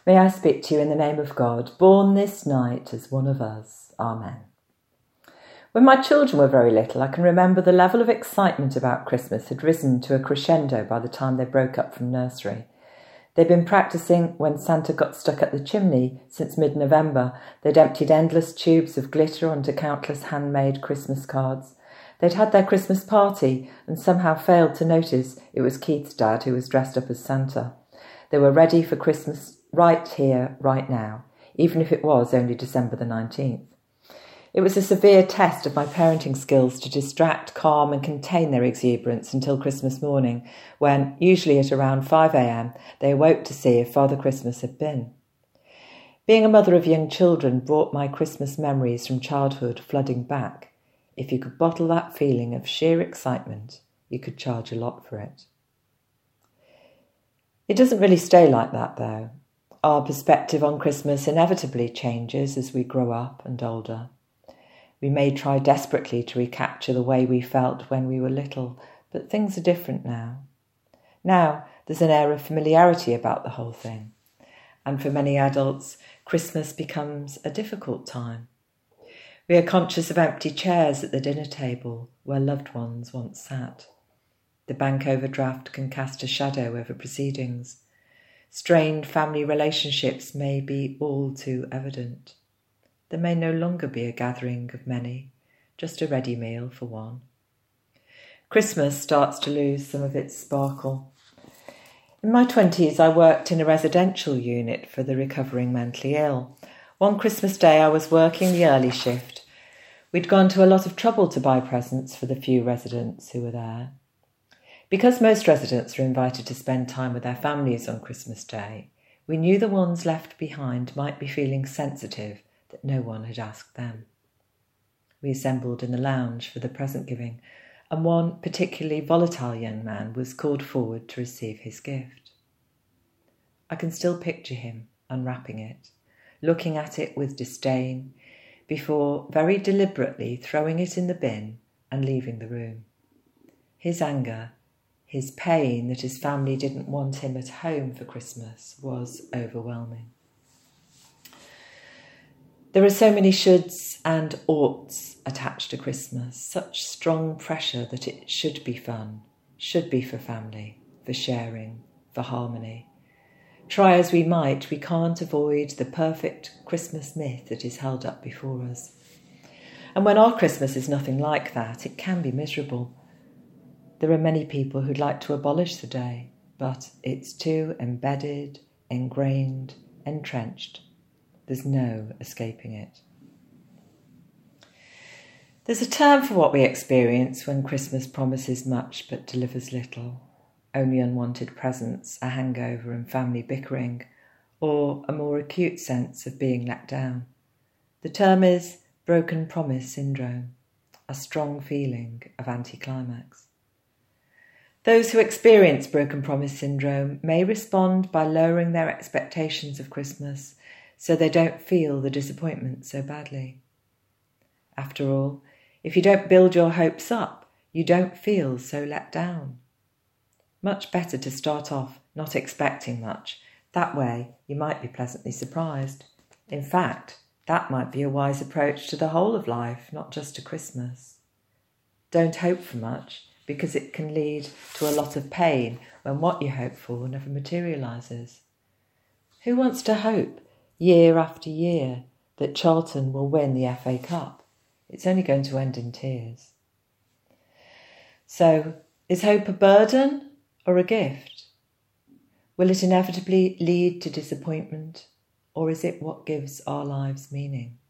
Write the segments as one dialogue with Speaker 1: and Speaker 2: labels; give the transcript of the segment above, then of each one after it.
Speaker 1: May I speak to you in the name of God, born this night as one of us. Amen. When my children were very little, I can remember the level of excitement about Christmas had risen to a crescendo by the time they broke up from nursery. They'd been practising when Santa got stuck at the chimney since mid-November. They'd emptied endless tubes of glitter onto countless handmade Christmas cards. They'd had their Christmas party and somehow failed to notice it was Keith's dad who was dressed up as Santa. They were ready for Christmas right here, right now, even if it was only December the 19th. It was a severe test of my parenting skills to distract, calm and contain their exuberance until Christmas morning, when, usually at around 5 a.m, they awoke to see if Father Christmas had been. Being a mother of young children brought my Christmas memories from childhood flooding back. If you could bottle that feeling of sheer excitement, you could charge a lot for it. It doesn't really stay like that, though. Our perspective on Christmas inevitably changes as we grow up and older. We may try desperately to recapture the way we felt when we were little, but things are different now. Now there's an air of familiarity about the whole thing, and for many adults, Christmas becomes a difficult time. We are conscious of empty chairs at the dinner table where loved ones once sat. The bank overdraft can cast a shadow over proceedings. Strained family relationships may be all too evident. There may no longer be a gathering of many, just a ready meal for one. Christmas starts to lose some of its sparkle. In my 20s, I worked in a residential unit for the recovering mentally ill. One Christmas day, I was working the early shift. We'd gone to a lot of trouble to buy presents for the few residents who were there. Because most residents are invited to spend time with their families on Christmas Day, we knew the ones left behind might be feeling sensitive that no one had asked them. We assembled in the lounge for the present giving, and one particularly volatile young man was called forward to receive his gift. I can still picture him unwrapping it, looking at it with disdain, before very deliberately throwing it in the bin and leaving the room. His anger, his pain that his family didn't want him at home for Christmas was overwhelming. There are so many shoulds and oughts attached to Christmas, such strong pressure that it should be fun, should be for family, for sharing, for harmony. Try as we might, we can't avoid the perfect Christmas myth that is held up before us. And when our Christmas is nothing like that, it can be miserable. There are many people who'd like to abolish the day, but it's too embedded, ingrained, entrenched. There's no escaping it. There's a term for what we experience when Christmas promises much but delivers little. Only unwanted presents, a hangover and family bickering, or a more acute sense of being let down. The term is broken promise syndrome, a strong feeling of anticlimax. Those who experience broken promise syndrome may respond by lowering their expectations of Christmas so they don't feel the disappointment so badly. After all, if you don't build your hopes up, you don't feel so let down. Much better to start off not expecting much. That way you might be pleasantly surprised. In fact, that might be a wise approach to the whole of life, not just to Christmas. Don't hope for much, because it can lead to a lot of pain when what you hope for never materialises. Who wants to hope, year after year, that Charlton will win the FA Cup? It's only going to end in tears. So, is hope a burden or a gift? Will it inevitably lead to disappointment, or is it what gives our lives meaning?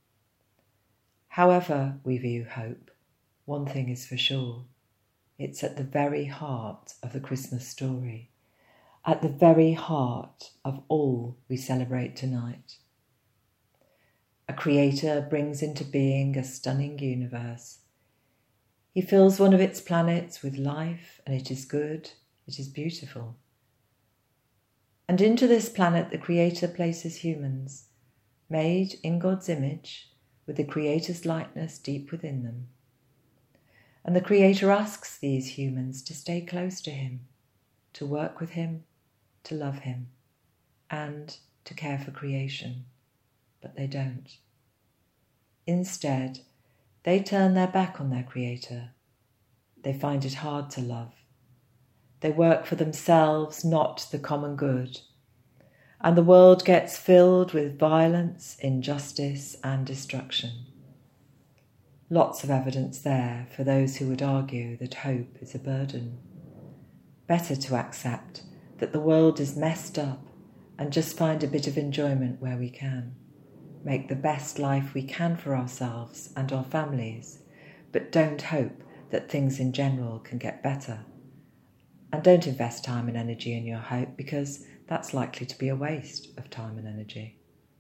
Speaker 1: However we view hope, one thing is for sure. It's at the very heart of the Christmas story, at the very heart of all we celebrate tonight. A creator brings into being a stunning universe. He fills one of its planets with life, and it is good, it is beautiful. And into this planet the creator places humans, made in God's image, with the creator's likeness deep within them. And the Creator asks these humans to stay close to him, to work with him, to love him, and to care for creation, but they don't. Instead, they turn their back on their Creator. They find it hard to love. They work for themselves, not the common good. And the world gets filled with violence, injustice, and destruction. Lots of evidence there for those who would argue that hope is a burden. Better to accept that the world is messed up and just find a bit of enjoyment where we can. Make the best life we can for ourselves and our families, but don't hope that things in general can get better. And don't invest time and energy in your hope, because that's likely to be a waste of time and energy.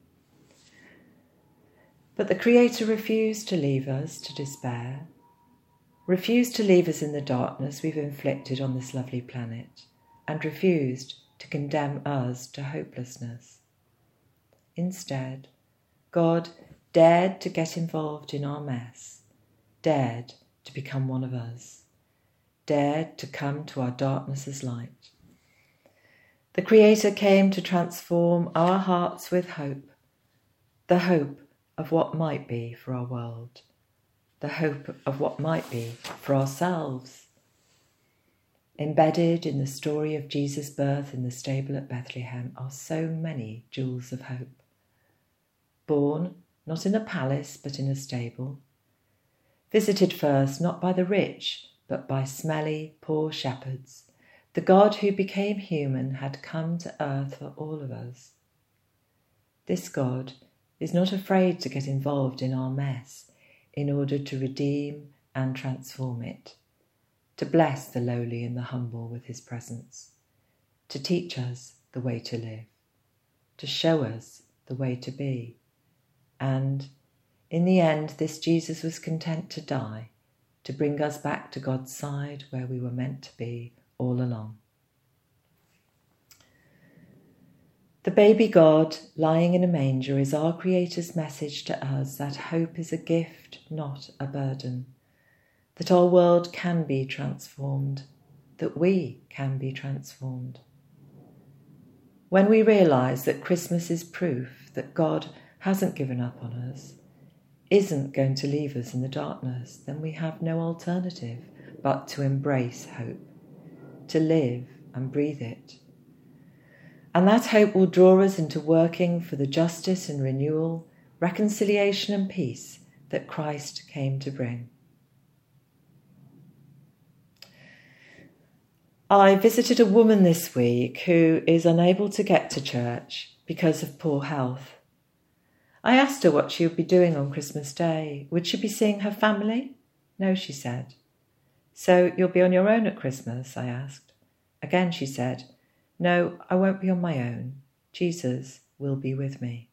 Speaker 1: But the Creator refused to leave us to despair, refused to leave us in the darkness we've inflicted on this lovely planet, and refused to condemn us to hopelessness. Instead, God dared to get involved in our mess, dared to become one of us, dared to come to our darkness as light. The Creator came to transform our hearts with hope, the hope of what might be for our world, the hope of what might be for ourselves. Embedded in the story of Jesus' birth in the stable at Bethlehem are so many jewels of hope. Born not in a palace but in a stable, visited first not by the rich but by smelly, poor shepherds, the God who became human had come to earth for all of us. This God is not afraid to get involved in our mess in order to redeem and transform it, to bless the lowly and the humble with his presence, to teach us the way to live, to show us the way to be. And in the end, this Jesus was content to die, to bring us back to God's side where we were meant to be all along. The baby God lying in a manger is our Creator's message to us that hope is a gift, not a burden, that our world can be transformed, that we can be transformed. When we realise that Christmas is proof that God hasn't given up on us, isn't going to leave us in the darkness, then we have no alternative but to embrace hope, to live and breathe it. And that hope will draw us into working for the justice and renewal, reconciliation and peace that Christ came to bring. I visited a woman this week who is unable to get to church because of poor health. I asked her what she would be doing on Christmas Day. Would she be seeing her family? No, she said. So you'll be on your own at Christmas, I asked. Again she said, no, I won't be on my own. Jesus will be with me.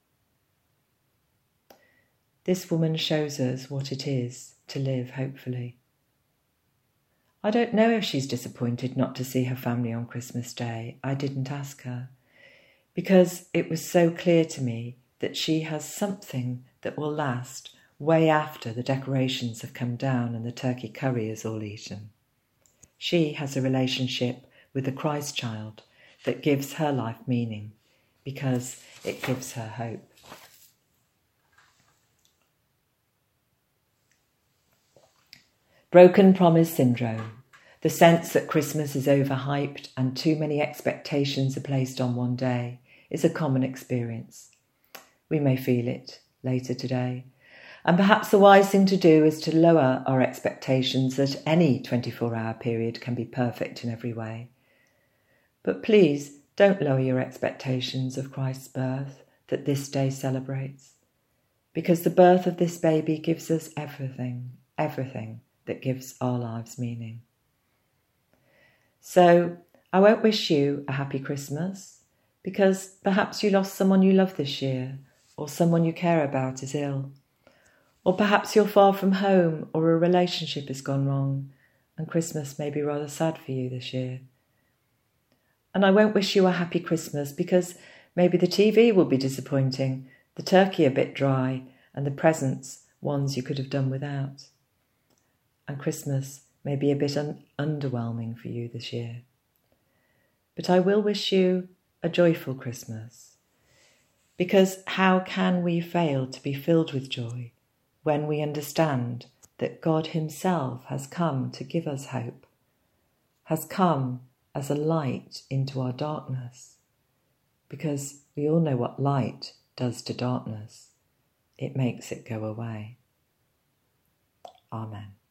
Speaker 1: This woman shows us what it is to live hopefully. I don't know if she's disappointed not to see her family on Christmas Day. I didn't ask her, because it was so clear to me that she has something that will last way after the decorations have come down and the turkey curry is all eaten. She has a relationship with the Christ child that gives her life meaning, because it gives her hope. Broken promise syndrome, the sense that Christmas is overhyped and too many expectations are placed on one day, is a common experience. We may feel it later today, and perhaps the wise thing to do is to lower our expectations that any 24-hour period can be perfect in every way. But please don't lower your expectations of Christ's birth that this day celebrates, because the birth of this baby gives us everything that gives our lives meaning. So I won't wish you a happy Christmas, because perhaps you lost someone you love this year, or someone you care about is ill, or perhaps you're far from home, or a relationship has gone wrong, and Christmas may be rather sad for you this year. And I won't wish you a happy Christmas because maybe the TV will be disappointing, the turkey a bit dry, and the presents ones you could have done without. And Christmas may be a bit underwhelming for you this year. But I will wish you a joyful Christmas, Because how can we fail to be filled with joy when we understand that God himself has come to give us hope, has come as a light into our darkness? Because we all know what light does to darkness. It makes it go away. Amen.